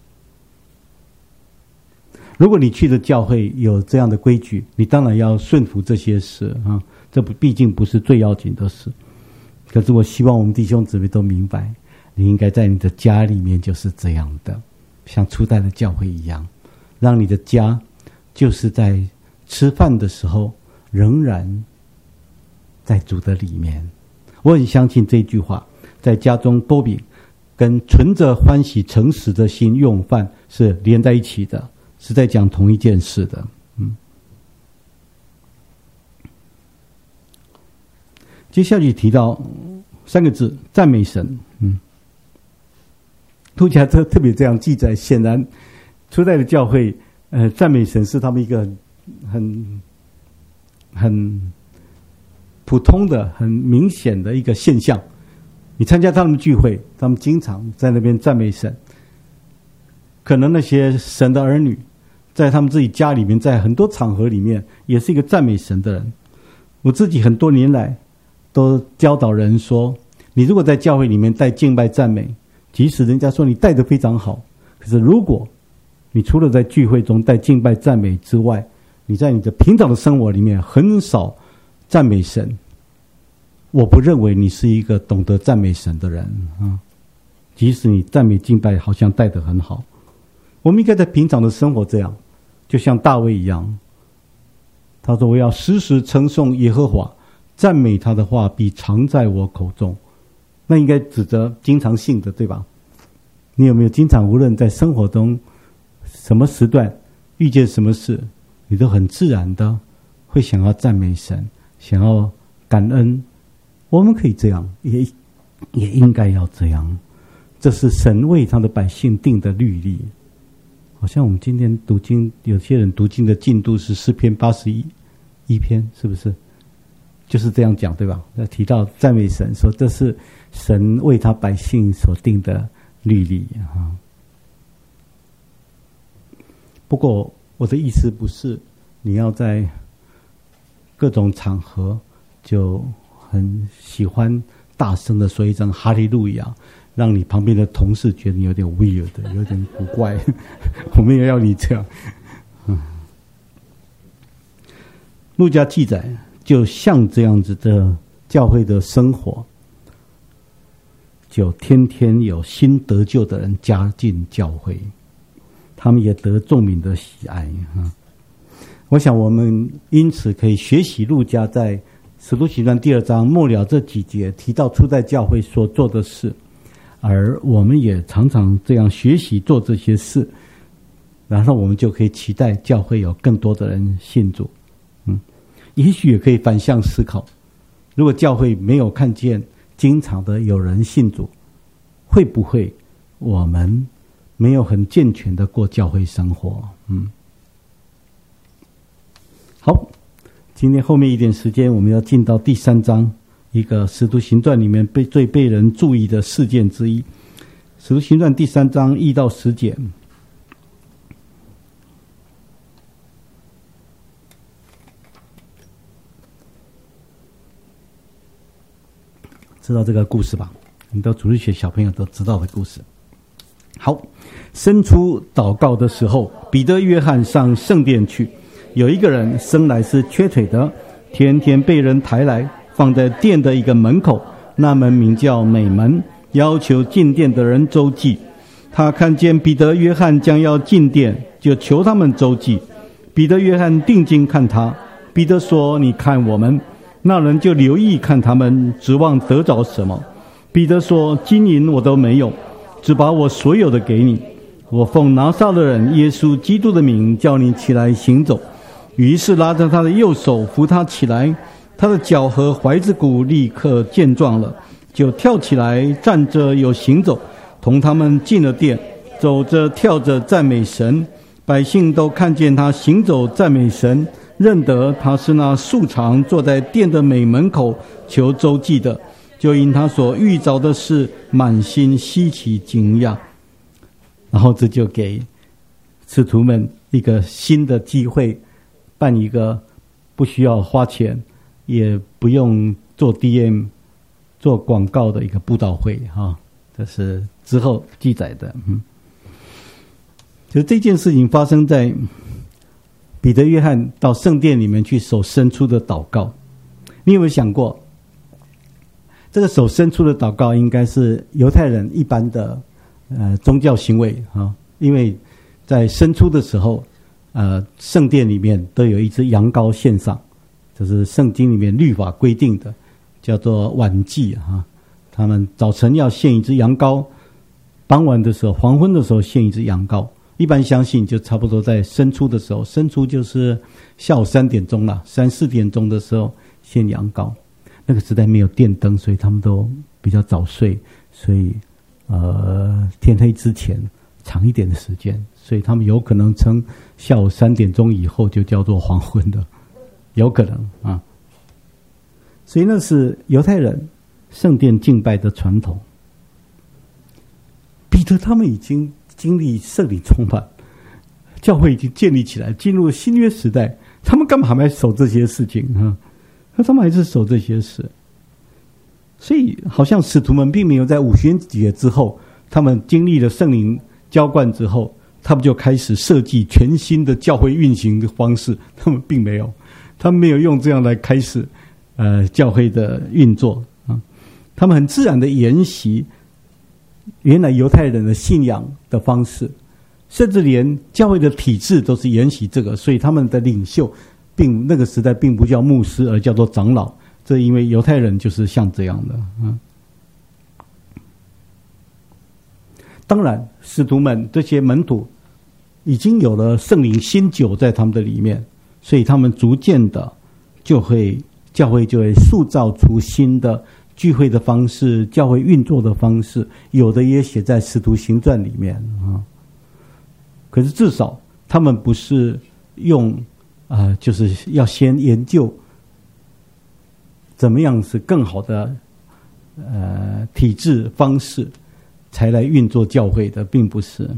如果你去的教会有这样的规矩，你当然要顺服这些事啊，这毕竟不是最要紧的事。可是我希望我们弟兄姊妹都明白，你应该在你的家里面就是这样的，像初代的教会一样，让你的家就是在吃饭的时候仍然在主的里面。我很相信这句话，在家中擘饼跟存着欢喜诚实的心用饭是连在一起的，是在讲同一件事的。接下去提到3个字，赞美神。路加特别这样记载，显然初代的教会赞美神是他们一个很普通的很明显的一个现象。你参加他们的聚会，他们经常在那边赞美神。可能那些神的儿女在他们自己家里面，在很多场合里面也是一个赞美神的人。我自己很多年来都教导人说，你如果在教会里面带敬拜赞美，即使人家说你带得非常好，可是如果你除了在聚会中带敬拜赞美之外，你在你的平常的生活里面很少赞美神，我不认为你是一个懂得赞美神的人啊。即使你赞美敬拜好像带得很好，我们应该在平常的生活这样，就像大卫一样，他说我要时时称颂耶和华，赞美他的话必常在我口中。那应该指着经常性的，对吧？你有没有经常无论在生活中什么时段遇见什么事，你都很自然的会想要赞美神，想要感恩？我们可以这样，也应该要这样。这是神为他的百姓定的律例。好像我们今天读经，有些人读经的进度是诗篇81篇，是不是？就是这样讲，对吧？提到赞美神，说这是神为他百姓所定的律例啊。不过我的意思不是你要在各种场合就很喜欢大声的说一声哈利路亚，让你旁边的同事觉得你有点 weird， 有点古怪。我们也要你这样。路加记载，就像这样子的教会的生活，就天天有新得救的人加进教会，他们也得众民的喜爱。我想我们因此可以学习路加在使徒行传第2章末了这几节提到初代教会所做的事，而我们也常常这样学习做这些事，然后我们就可以期待教会有更多的人信主。也许也可以反向思考，如果教会没有看见经常的有人信主，会不会我们没有很健全的过教会生活？好，今天后面一点时间，我们要进到第3章，一个使徒行传里面最被人注意的事件之一。使徒行传第3章1到10节。知道这个故事吧？很多主日学小朋友都知道的故事。好，生出祷告的时候，彼得、约翰上圣殿去。有一个人生来是瘸腿的，天天被人抬来，放在殿的一个门口，那门名叫美门，要求进殿的人周济。他看见彼得、约翰将要进殿，就求他们周济。彼得、约翰定睛看他，彼得说：“你看我们。”那人就留意看他们，指望得着什么。彼得说：“金银我都没有，只把我所有的给你。我奉拿撒勒人耶稣基督的名，叫你起来行走。”于是拉着他的右手扶他起来，他的脚和踝子骨立刻健壮了，就跳起来，站着又行走，同他们进了殿，走着跳着赞美神。百姓都看见他行走赞美神，认得他是那素常坐在殿的美门口求周济的，就因他所遇着的事满心稀奇惊讶。然后这就给使徒们一个新的机会，办一个不需要花钱也不用做 DM 做广告的一个布道会这是之后记载的。就这件事情发生在彼得、约翰到圣殿里面去守伸出的祷告。你有没有想过，这个手伸出的祷告应该是犹太人一般的宗教行为因为在伸出的时候圣殿里面都有一只羊羔献上，这是圣经里面律法规定的，叫做晚祭他们早晨要献一只羊羔，傍晚的时候黄昏的时候献一只羊羔。一般相信就差不多在伸出的时候，伸出就是下午3点钟了，3、4点钟的时候献羊羔。那个时代没有电灯，所以他们都比较早睡，所以天黑之前长一点的时间，所以他们有可能称下午3点钟以后就叫做黄昏的，有可能所以那是犹太人圣殿敬拜的传统。彼得他们已经经历圣灵充满，教会已经建立起来，进入新约时代，他们干嘛还守这些事情他们还是守这些事。所以好像使徒们并没有在五旬节之后，他们经历了圣灵浇灌之后，他们就开始设计全新的教会运行的方式，他们并没有，他们没有用这样来开始教会的运作他们很自然的沿袭原来犹太人的信仰的方式，甚至连教会的体制都是沿袭这个，所以他们的领袖那个时代并不叫牧师，而叫做长老。这因为犹太人就是像这样的当然使徒们这些门徒已经有了圣灵新酒在他们的里面，所以他们逐渐的教会就会塑造出新的聚会的方式，教会运作的方式，有的也写在使徒行传里面可是至少他们不是用就是要先研究怎么样是更好的体制方式才来运作教会的，并不是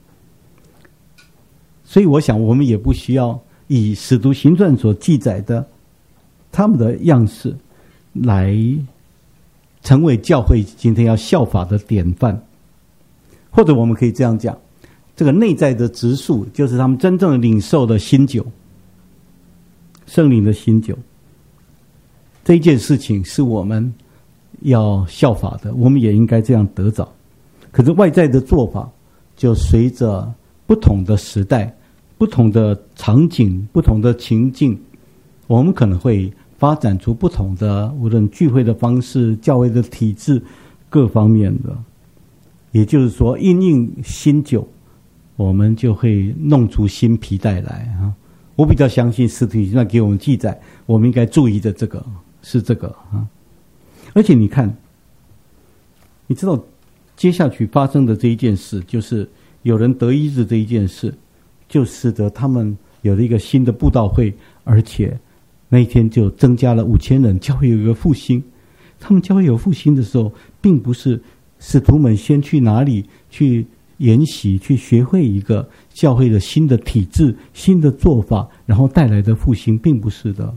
所以我想我们也不需要以使徒行传所记载的他们的样式来成为教会今天要效法的典范。或者我们可以这样讲，这个内在的植树就是他们真正领受的新酒，圣灵的新酒。这一件事情是我们要效法的，我们也应该这样得着。可是外在的做法就随着不同的时代、不同的场景、不同的情境，我们可能会发展出不同的，无论聚会的方式、教会的体制各方面的。也就是说，因应新酒，我们就会弄出新皮带来啊。我比较相信使徒行传给我们记载，我们应该注意的这个是这个啊。而且你看，你知道接下去发生的这一件事，就是有人得医治这一件事，就使得他们有了一个新的布道会，而且那一天就增加了5000人，教会有一个复兴。他们教会有复兴的时候，并不是使徒们先去哪里去研习，去学会一个教会的新的体制、新的做法，然后带来的复兴，并不是的。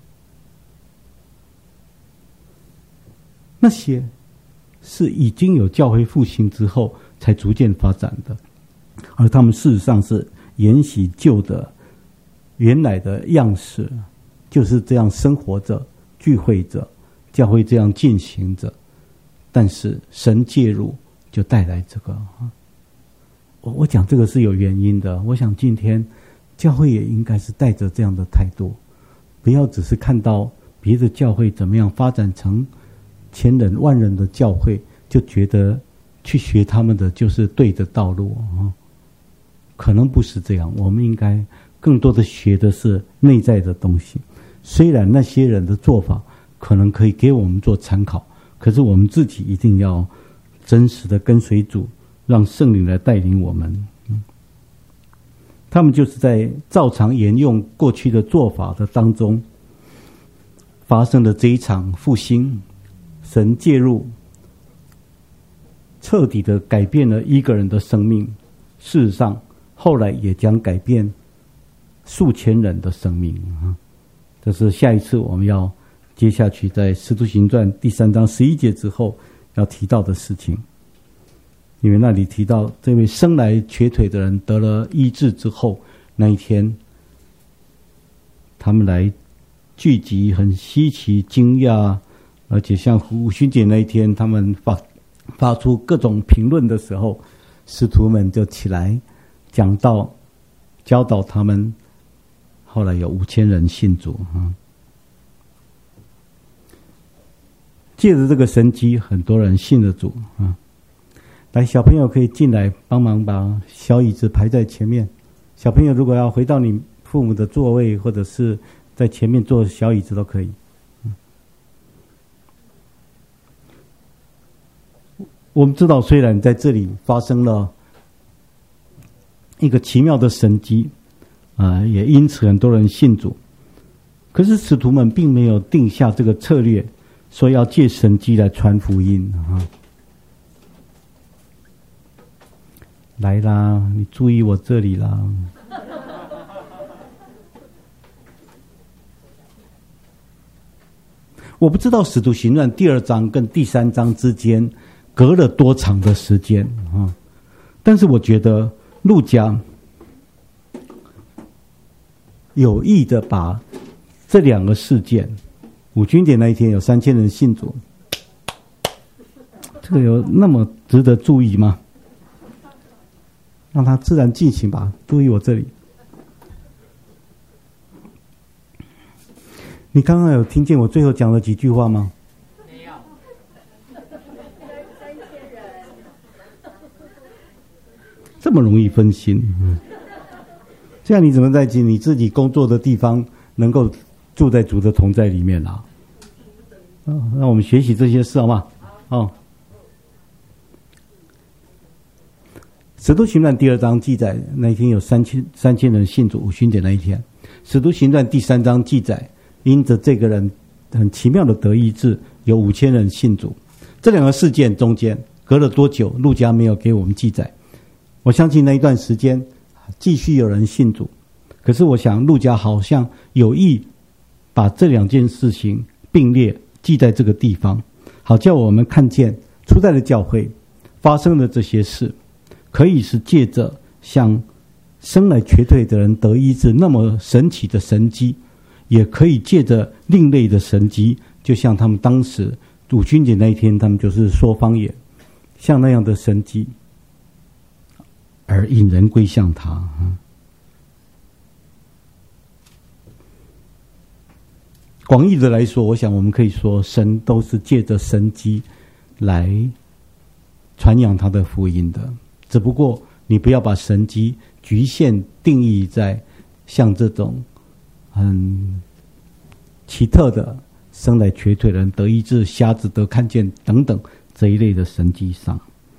那些是已经有教会复兴之后才逐渐发展的，而他们事实上是沿袭旧的原来的样式，就是这样生活着、聚会着，教会这样进行着。但是神介入，就带来这个。我讲这个是有原因的。我想今天教会也应该是带着这样的态度，不要只是看到别的教会怎么样发展成千人万人的教会，就觉得去学他们的就是对的道路啊。可能不是这样，我们应该更多的学的是内在的东西。虽然那些人的做法可能可以给我们做参考，可是我们自己一定要真实的跟随主，让圣灵来带领我们。他们就是在照常沿用过去的做法的当中，发生了这一场复兴。神介入，彻底的改变了一个人的生命。事实上，后来也将改变数千人的生命。这是下一次我们要接下去在《使徒行传》第3章11节之后要提到的事情。因为那里提到这位生来瘸腿的人得了医治之后，那一天他们来聚集，很稀奇惊讶，而且像五旬节那一天他们发出各种评论的时候，使徒们就起来讲道，教导他们。后来有5000人信主。借着这个神迹，很多人信了主。来，小朋友可以进来帮忙把小椅子排在前面。小朋友如果要回到你父母的座位，或者是在前面坐小椅子都可以。我们知道，虽然在这里发生了一个奇妙的神迹，也因此很多人信主，可是使徒们并没有定下这个策略，说要借神迹来传福音。来啦，你注意我这里啦。我不知道《使徒行传》第2章跟第3章之间隔了多长的时间啊，但是我觉得路加有意的把这2个事件，五旬节那一天有3000人信主，这个有那么值得注意吗？让它自然进行吧。注意我这里，你刚刚有听见我最后讲了几句话吗？ 没有。 这么容易分心。这样你怎么在你自己工作的地方能够住在主的同在里面啊？让我们学习这些事好吗？使徒行传第2章记载，那一天有3000人信主，五旬节那一天。使徒行传第3章记载，因着这个人很奇妙的得医治，有5000人信主。这2个事件中间隔了多久，路加没有给我们记载。我相信那一段时间继续有人信主，可是我想路加好像有意把这2件事情并列记在这个地方，好叫我们看见初代的教会发生的这些事，可以是借着像生来瘸腿的人得医治那么神奇的神迹，也可以借着另类的神迹，就像他们当时五旬节那一天他们就是说方言，像那样的神迹而引人归向他。 广义的来说，我想我们可以说，神都是借着神迹来传扬他的福音的。只不过你不要把神迹局限定义在像这种很奇特的生来瘸腿的人得医治、瞎子得看见等等这一类的神迹上。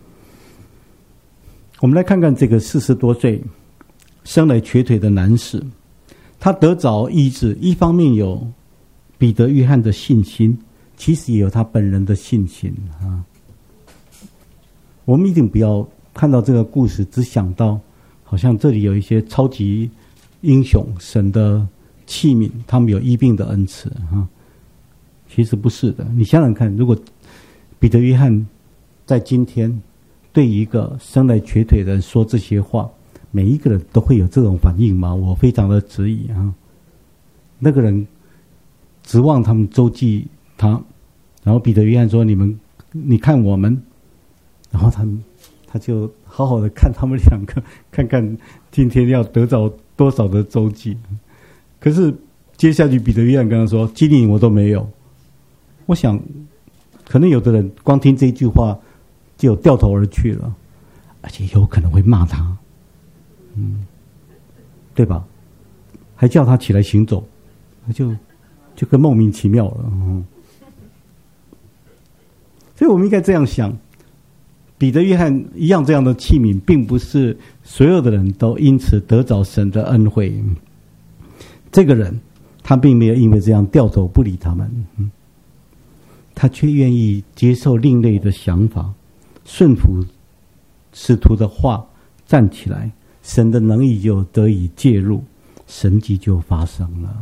我们来看看这个40多岁生来瘸腿的男士，他得着医治，一方面有彼得、约翰的信心，其实也有他本人的信心啊。我们一定不要看到这个故事只想到好像这里有一些超级英雄神的器皿，他们有医病的恩赐啊。其实不是的。你想想看，如果彼得、约翰在今天对一个生来瘸腿的人说这些话，每一个人都会有这种反应吗？我非常的质疑啊。那个人指望他们周济他，然后彼得、约翰说：“你看我们。”然后他就好好的看他们两个，看看今天要得着多少的周济。可是接下去彼得、约翰跟他说：“基利我都没有。”我想，可能有的人光听这一句话就掉头而去了，而且有可能会骂他，对吧？还叫他起来行走，就更莫名其妙了。所以我们应该这样想，彼得、约翰一样这样的器皿，并不是所有的人都因此得着神的恩惠。这个人他并没有因为这样掉头不理他们，他却愿意接受另类的想法，顺服使徒的话，站起来，神的能力就得以介入，神迹就发生了。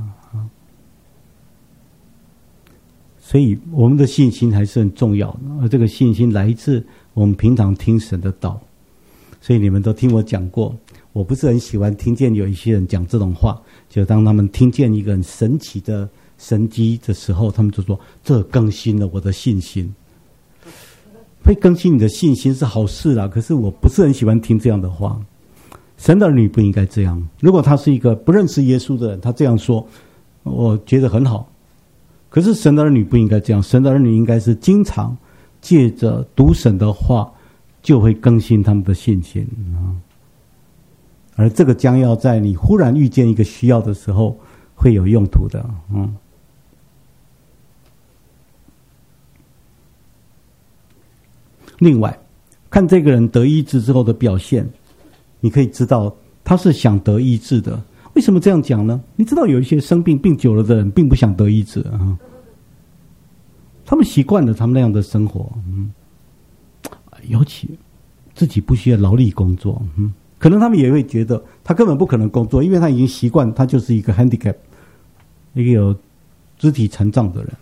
所以我们的信心还是很重要的，而这个信心来自我们平常听神的道。所以你们都听我讲过，我不是很喜欢听见有一些人讲这种话，就当他们听见一个很神奇的神迹的时候，他们就说这更新了我的信心。会更新你的信心是好事啦，可是我不是很喜欢听这样的话。神的儿女不应该这样。如果他是一个不认识耶稣的人，他这样说，我觉得很好。可是神的儿女不应该这样，神的儿女应该是经常借着读神的话，就会更新他们的信心。而这个将要在你忽然遇见一个需要的时候会有用途的。另外，看这个人得医治之后的表现，你可以知道他是想得医治的。为什么这样讲呢？你知道有一些生病病久了的人并不想得医治啊，他们习惯了他们那样的生活，尤其自己不需要劳力工作，可能他们也会觉得他根本不可能工作，因为他已经习惯，他就是一个 handicap， 一个有肢体残障的人。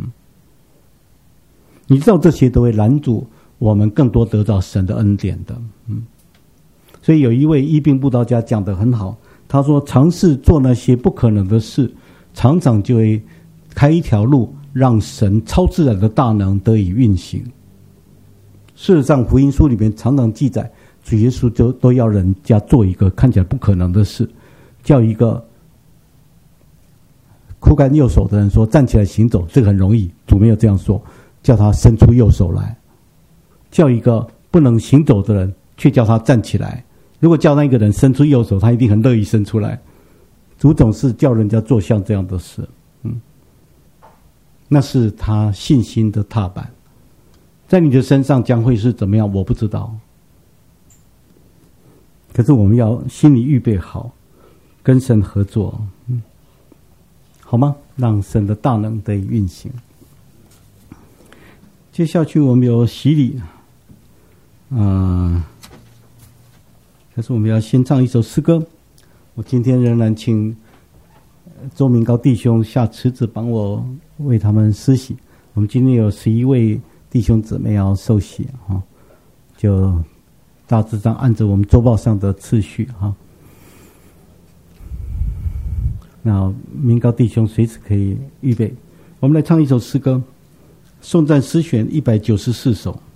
你知道这些都会拦阻我们更多得到神的恩典的。所以有一位医病布道家讲得很好，他说尝试做那些不可能的事，常常就会开一条路让神超自然的大能得以运行。事实上福音书里面常常记载，主耶稣就都要人家做一个看起来不可能的事，叫一个枯干右手的人说站起来行走，这个很容易，主没有这样说，叫他伸出右手来。叫一个不能行走的人却叫他站起来，如果叫那个人伸出右手，他一定很乐意伸出来。主总是叫人家做像这样的事，那是他信心的踏板。在你的身上将会是怎么样我不知道，可是我们要心里预备好跟神合作，好吗？让神的大能得以运行。接下去我们有洗礼，可是我们要先唱一首诗歌。我今天仍然请周明高弟兄下池子帮我为他们施洗。我们今天有11位弟兄姊妹要受洗，就大致上按着我们周报上的次序。那明高弟兄随时可以预备。我们来唱一首诗歌，颂赞诗选194首。